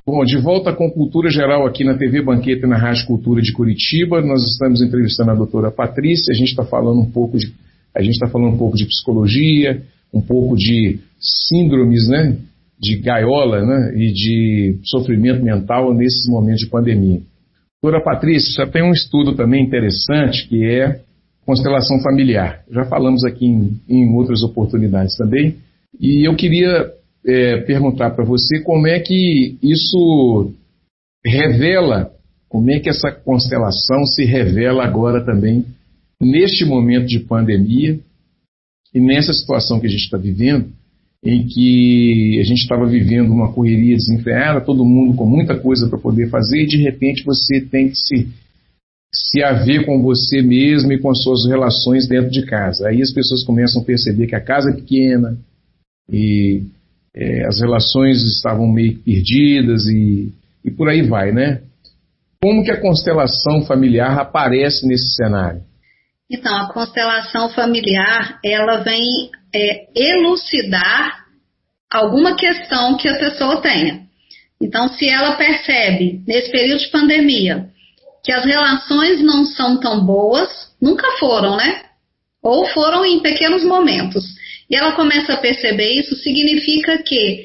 Bom, de volta com Cultura Geral aqui na TV Banqueta e na Rádio Cultura de Curitiba. Nós estamos entrevistando a doutora Patrícia. A gente está falando um pouco de psicologia, um pouco de síndromes, né, de gaiola, né, e de sofrimento mental nesses momentos de pandemia. Doutora Patrícia, já tem um estudo também interessante que é constelação familiar. Já falamos aqui em outras oportunidades também. E eu queria perguntar para você como é que isso revela, como é que essa constelação se revela agora também neste momento de pandemia e nessa situação que a gente está vivendo, em que a gente estava vivendo uma correria desenfreada, todo mundo com muita coisa para poder fazer, e de repente você tem que se haver com você mesmo e com as suas relações dentro de casa. Aí as pessoas começam a perceber que a casa é pequena e as relações estavam meio que perdidas e por aí vai, né? Como que a constelação familiar aparece nesse cenário? Então, a constelação familiar, ela vem elucidar alguma questão que a pessoa tenha. Então, se ela percebe, nesse período de pandemia, que as relações não são tão boas, nunca foram, né? Ou foram em pequenos momentos. E ela começa a perceber isso, significa que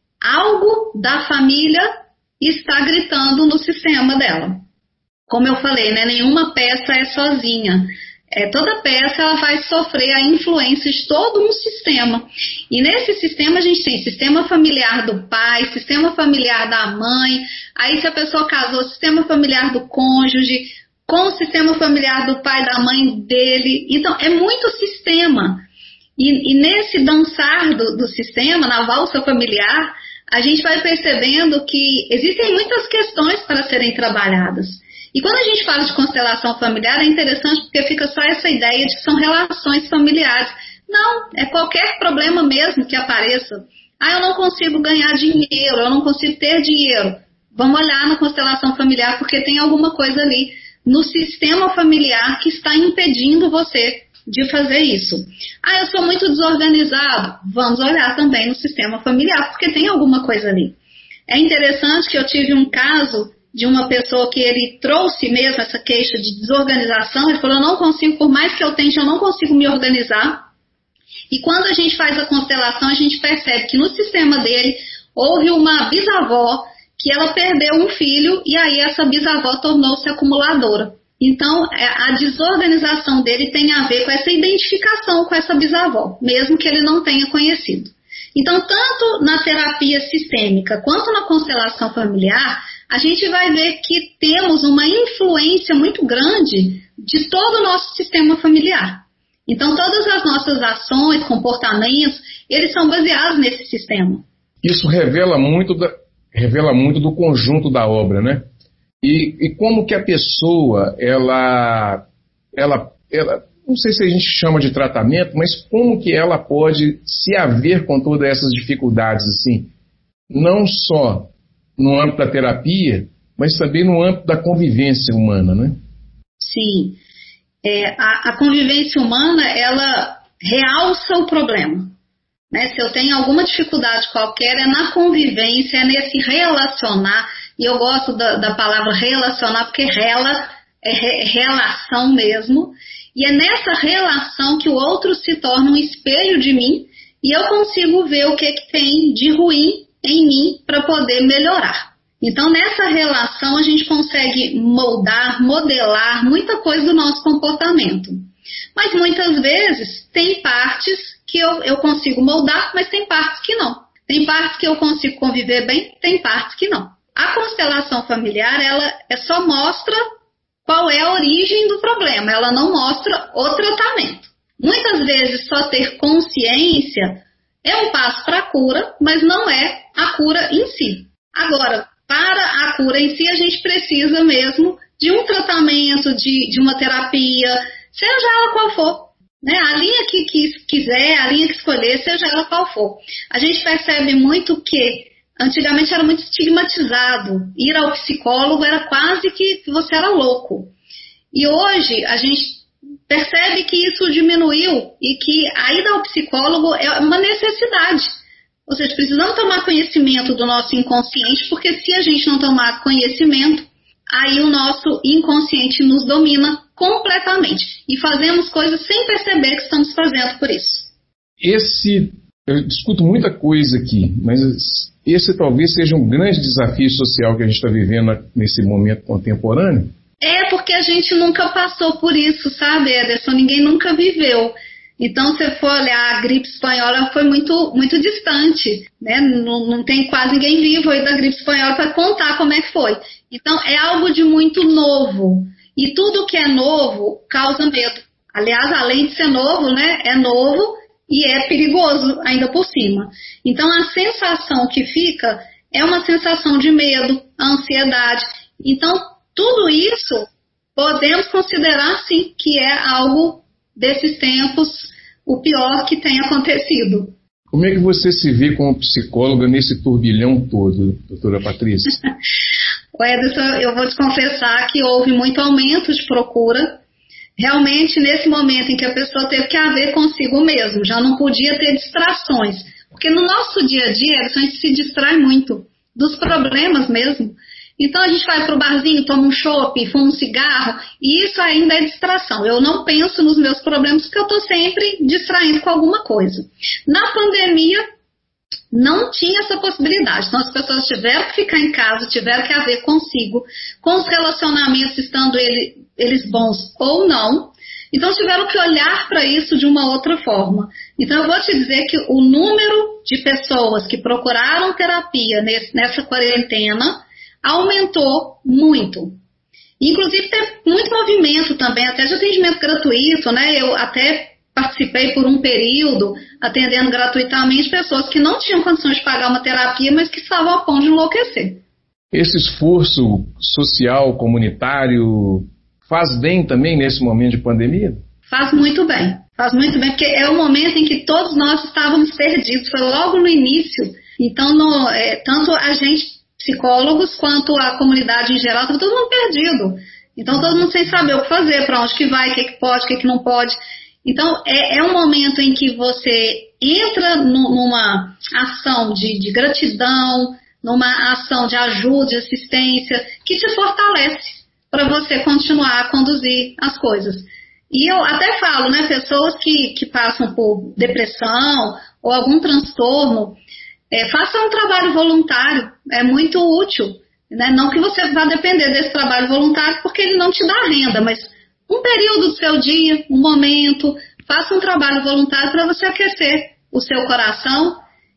algo da família está gritando no sistema dela. Como eu falei, né? Nenhuma peça é sozinha. Toda peça ela vai sofrer a influência de todo um sistema. E nesse sistema a gente tem sistema familiar do pai, sistema familiar da mãe, aí se a pessoa casou, sistema familiar do cônjuge, com o sistema familiar do pai, da mãe dele. Então é muito sistema. E nesse dançar do sistema, na valsa familiar, a gente vai percebendo que existem muitas questões para serem trabalhadas. E quando a gente fala de constelação familiar, é interessante porque fica só essa ideia de que são relações familiares. Não, é qualquer problema mesmo que apareça. Eu não consigo ganhar dinheiro, eu não consigo ter dinheiro. Vamos olhar na constelação familiar, porque tem alguma coisa ali no sistema familiar que está impedindo você de fazer isso. Eu sou muito desorganizado. Vamos olhar também no sistema familiar, porque tem alguma coisa ali. É interessante que eu tive um caso de uma pessoa que ele trouxe mesmo essa queixa de desorganização. Ele falou, eu não consigo, por mais que eu tente, eu não consigo me organizar. E quando a gente faz a constelação, a gente percebe que no sistema dele houve uma bisavó que ela perdeu um filho e aí essa bisavó tornou-se acumuladora. Então, a desorganização dele tem a ver com essa identificação com essa bisavó, mesmo que ele não tenha conhecido. Então, tanto na terapia sistêmica quanto na constelação familiar, a gente vai ver que temos uma influência muito grande de todo o nosso sistema familiar. Então, todas as nossas ações, comportamentos, eles são baseados nesse sistema. Isso revela muito do conjunto da obra, né? E como que a pessoa, ela, não sei se a gente chama de tratamento, mas como que ela pode se haver com todas essas dificuldades, assim, não só no âmbito da terapia, mas também no âmbito da convivência humana, né? Sim. A convivência humana, ela realça o problema. Né? Se eu tenho alguma dificuldade qualquer, é na convivência, é nesse relacionar. E eu gosto da palavra relacionar, porque é relação mesmo. E é nessa relação que o outro se torna um espelho de mim e eu consigo ver o que tem de ruim em mim para poder melhorar. Então, nessa relação, a gente consegue moldar, modelar muita coisa do nosso comportamento. Mas muitas vezes tem partes que eu consigo moldar, mas tem partes que não. Tem partes que eu consigo conviver bem, tem partes que não. A constelação familiar, ela só mostra qual é a origem do problema, ela não mostra o tratamento. Muitas vezes só ter consciência é um passo para a cura, mas não é a cura em si. Agora, para a cura em si, a gente precisa mesmo de um tratamento, de uma terapia, seja ela qual for. Né? A linha que quiser, a linha que escolher, seja ela qual for. A gente percebe muito que antigamente era muito estigmatizado. Ir ao psicólogo era quase que você era louco. E hoje a gente percebe que isso diminuiu e que a ida ao psicólogo é uma necessidade. Ou seja, precisamos tomar conhecimento do nosso inconsciente, porque se a gente não tomar conhecimento, aí o nosso inconsciente nos domina completamente. E fazemos coisas sem perceber que estamos fazendo por isso. Eu discuto muita coisa aqui, mas esse talvez seja um grande desafio social que a gente está vivendo nesse momento contemporâneo. É porque a gente nunca passou por isso, sabe, Ederson? Ninguém nunca viveu. Então, se for olhar, a gripe espanhola foi muito, muito distante, né? Não tem quase ninguém vivo aí da gripe espanhola para contar como é que foi. Então, é algo de muito novo. E tudo que é novo causa medo. Aliás, além de ser novo, né? É novo e é perigoso ainda por cima. Então, a sensação que fica é uma sensação de medo, ansiedade. Então, tudo isso podemos considerar, sim, que é algo desses tempos, o pior que tem acontecido. Como é que você se vê como psicóloga nesse turbilhão todo, doutora Patrícia? Ederson, eu vou te confessar que houve muito aumento de procura. Realmente, nesse momento em que a pessoa teve que haver consigo mesmo, já não podia ter distrações. Porque no nosso dia a dia, a gente se distrai muito dos problemas mesmo. Então a gente vai para o barzinho, toma um chopp, fuma um cigarro, e isso ainda é distração. Eu não penso nos meus problemas porque eu estou sempre distraindo com alguma coisa. Na pandemia, não tinha essa possibilidade. Então as pessoas tiveram que ficar em casa, tiveram que haver consigo, com os relacionamentos estando eles bons ou não. Então tiveram que olhar para isso de uma outra forma. Então eu vou te dizer que o número de pessoas que procuraram terapia nessa quarentena aumentou muito. Inclusive tem muito movimento também, até de atendimento gratuito, né? Eu até participei por um período, atendendo gratuitamente pessoas que não tinham condições de pagar uma terapia, mas que estavam a ponto de enlouquecer. Esse esforço social, comunitário, faz bem também nesse momento de pandemia? Faz muito bem, porque é o momento em que todos nós estávamos perdidos, foi logo no início. Então, tanto a gente, psicólogos, quanto a comunidade em geral, estava todo mundo perdido. Então, todo mundo sem saber o que fazer, para onde que vai, o que pode, o que não pode. Então, é um momento em que você entra numa ação de gratidão, numa ação de ajuda, de assistência, que te fortalece para você continuar a conduzir as coisas. E eu até falo, né, pessoas que passam por depressão ou algum transtorno, faça um trabalho voluntário, é muito útil, né? Não que você vá depender desse trabalho voluntário porque ele não te dá renda, mas um período do seu dia, um momento, faça um trabalho voluntário para você aquecer o seu coração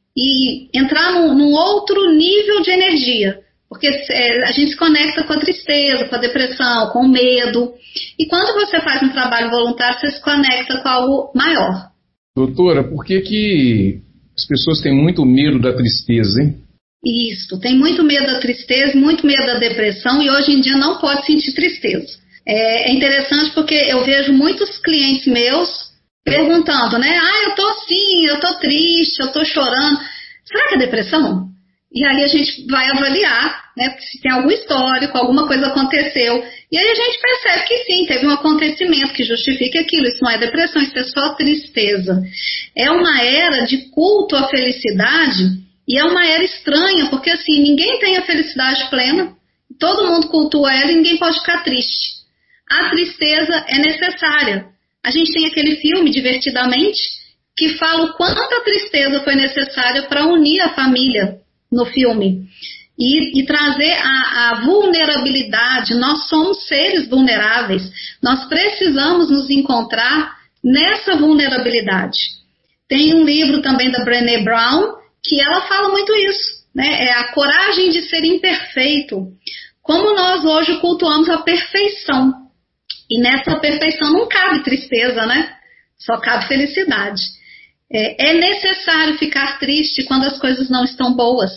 e entrar num outro nível de energia, porque a gente se conecta com a tristeza, com a depressão, com o medo, e quando você faz um trabalho voluntário, você se conecta com algo maior. Doutora, por que as pessoas têm muito medo da tristeza, hein? Isso, tem muito medo da tristeza, muito medo da depressão, e hoje em dia não pode sentir tristeza. É interessante porque eu vejo muitos clientes meus perguntando, né? Eu tô assim, eu tô triste, eu tô chorando. Será que é depressão? E aí a gente vai avaliar, né? Se tem algum histórico, alguma coisa aconteceu. E aí a gente percebe que sim, teve um acontecimento que justifique aquilo. Isso não é depressão, isso é só tristeza. É uma era de culto à felicidade e é uma era estranha, porque assim, ninguém tem a felicidade plena, todo mundo cultua ela e ninguém pode ficar triste. A tristeza é necessária. A gente tem aquele filme, Divertidamente, que fala o quanto a tristeza foi necessária para unir a família no filme. E trazer a vulnerabilidade. Nós somos seres vulneráveis. Nós precisamos nos encontrar nessa vulnerabilidade. Tem um livro também da Brené Brown, que ela fala muito isso, né? É a coragem de ser imperfeito. Como nós hoje cultuamos a perfeição. E nessa perfeição não cabe tristeza, né? Só cabe felicidade. É necessário ficar triste quando as coisas não estão boas.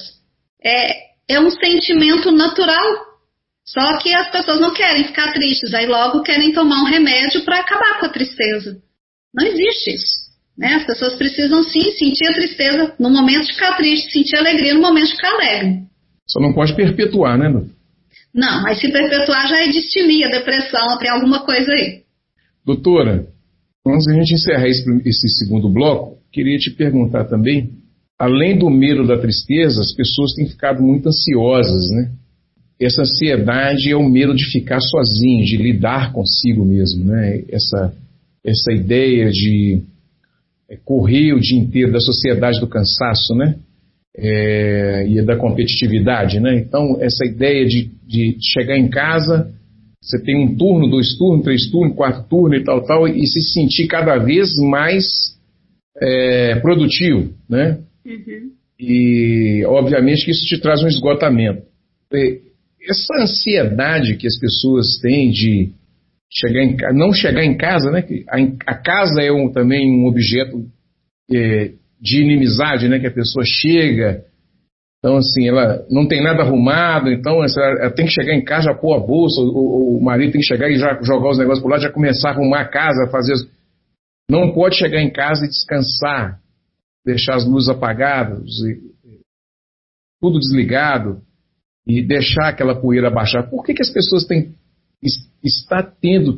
É um sentimento natural. Só que as pessoas não querem ficar tristes, aí logo querem tomar um remédio para acabar com a tristeza. Não existe isso, né? As pessoas precisam sim sentir a tristeza no momento de ficar triste, sentir alegria no momento de ficar alegre. Só não pode perpetuar, né, doutor? Não, mas se perpetuar já é distimia, depressão, tem alguma coisa aí. Doutora, antes da gente encerrar esse segundo bloco, queria te perguntar também além do medo da tristeza, as pessoas têm ficado muito ansiosas, né? Essa ansiedade é o medo de ficar sozinho, de lidar consigo mesmo, né? Essa ideia de correr o dia inteiro, da sociedade do cansaço, né? E da competitividade, né? Então, essa ideia de chegar em casa, você tem um turno, 2 turnos, 3 turnos, 4 turnos e tal, e se sentir cada vez mais produtivo, né? Uhum. E, obviamente, que isso te traz um esgotamento. Essa ansiedade que as pessoas têm de não chegar em casa, né? A casa é também um objeto de inimizade, né? Que a pessoa chega, então assim, ela não tem nada arrumado, então ela tem que chegar em casa, já pôr a bolsa, o marido tem que chegar e já jogar os negócios por lá, já começar a arrumar a casa, não pode chegar em casa e descansar, deixar as luzes apagadas, tudo desligado e deixar aquela poeira baixar. Por que as pessoas está tendo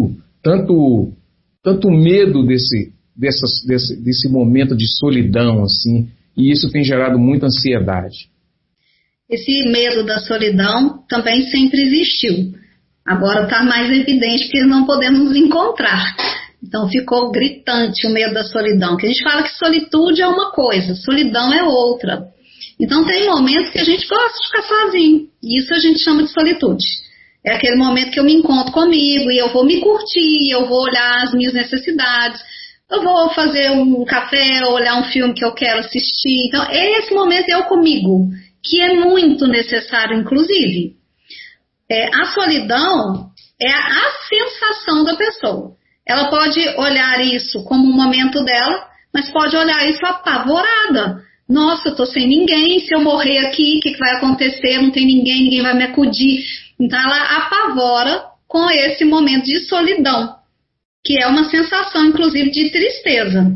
tanto medo desse momento de solidão, assim, e isso tem gerado muita ansiedade? Esse medo da solidão também sempre existiu. Agora está mais evidente que não podemos nos encontrar. Então ficou gritante o medo da solidão. Que a gente fala que solitude é uma coisa, solidão é outra. Então tem momentos que a gente gosta de ficar sozinho. E isso a gente chama de solitude. É aquele momento que eu me encontro comigo e eu vou me curtir, eu vou olhar as minhas necessidades, eu vou fazer um café, olhar um filme que eu quero assistir. Então, esse momento é eu comigo, que é muito necessário, inclusive. A solidão é a sensação da pessoa. Ela pode olhar isso como um momento dela, mas pode olhar isso apavorada. Nossa, eu estou sem ninguém, se eu morrer aqui, o que vai acontecer? Não tem ninguém vai me acudir. Então ela apavora com esse momento de solidão, que é uma sensação, inclusive, de tristeza.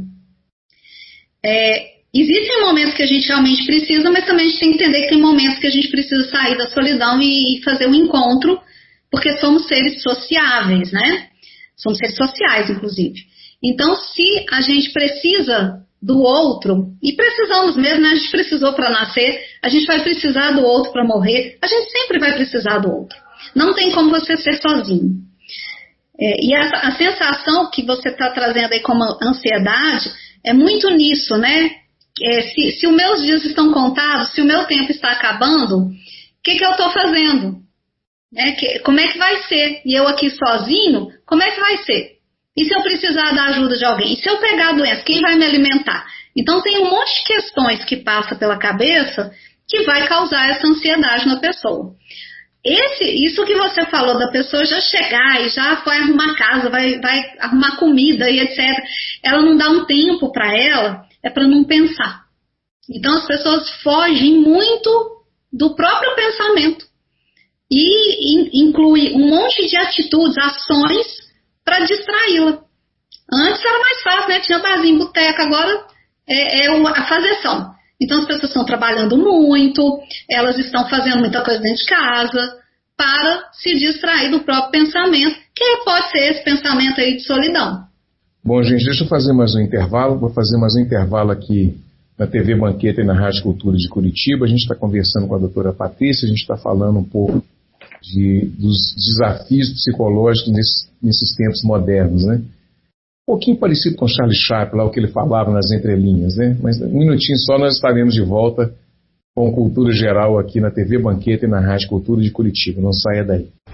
Existem momentos que a gente realmente precisa, mas também a gente tem que entender que tem momentos que a gente precisa sair da solidão e fazer um encontro, porque somos seres sociáveis, né? Somos seres sociais, inclusive. Então, se a gente precisa do outro, e precisamos mesmo, né? A gente precisou para nascer, a gente vai precisar do outro para morrer, a gente sempre vai precisar do outro. Não tem como você ser sozinho. E a sensação que você está trazendo aí como ansiedade é muito nisso, né? Se os meus dias estão contados, se o meu tempo está acabando, o que eu estou fazendo? Como é que vai ser? E eu aqui sozinho, como é que vai ser? E se eu precisar da ajuda de alguém? E se eu pegar a doença, quem vai me alimentar? Então tem um monte de questões que passa pela cabeça que vai causar essa ansiedade na pessoa. Isso que você falou da pessoa já chegar e já vai arrumar casa, vai arrumar comida e etc. Ela não dá um tempo para ela, é para não pensar. Então as pessoas fogem muito do próprio pensamento e inclui um monte de atitudes, ações para distraí-la. Antes era mais fácil, né? Tinha barzinho, boteca, agora a fazeção. Então as pessoas estão trabalhando muito, elas estão fazendo muita coisa dentro de casa para se distrair do próprio pensamento, que pode ser esse pensamento aí de solidão. Bom, gente, deixa eu fazer mais um intervalo. Vou fazer mais um intervalo aqui na TV Banqueta e na Rádio Cultura de Curitiba. A gente está conversando com a doutora Patrícia, a gente está falando um pouco dos desafios psicológicos nesses tempos modernos, né? Um pouquinho parecido com Charlie Chaplin, lá o que ele falava nas entrelinhas, né? Mas um minutinho só nós estaremos de volta com Cultura Geral aqui na TV Banqueta e na Rádio Cultura de Curitiba. Não saia daí.